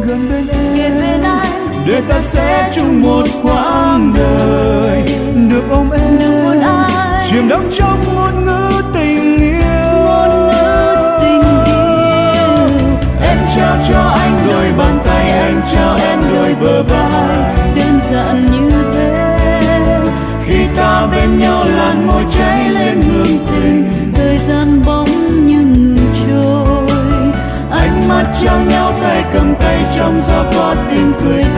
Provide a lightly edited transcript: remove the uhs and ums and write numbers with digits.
gần bên em, kề bên anh, để ta sẽ chung một quãng đời, được ôm em, được hôn anh, chìm đắm trong ngôn ngữ tình yêu. Em trao cho anh đôi bàn tay, anh trao em đôi bờ vai, đơn giản như thế. khi ta bên nhau làn môi cháy lên hương tình, Thời gian bỗng như ngừng trôi, ánh mắt trao nhau tay cầm tay trong gió có tiếng cười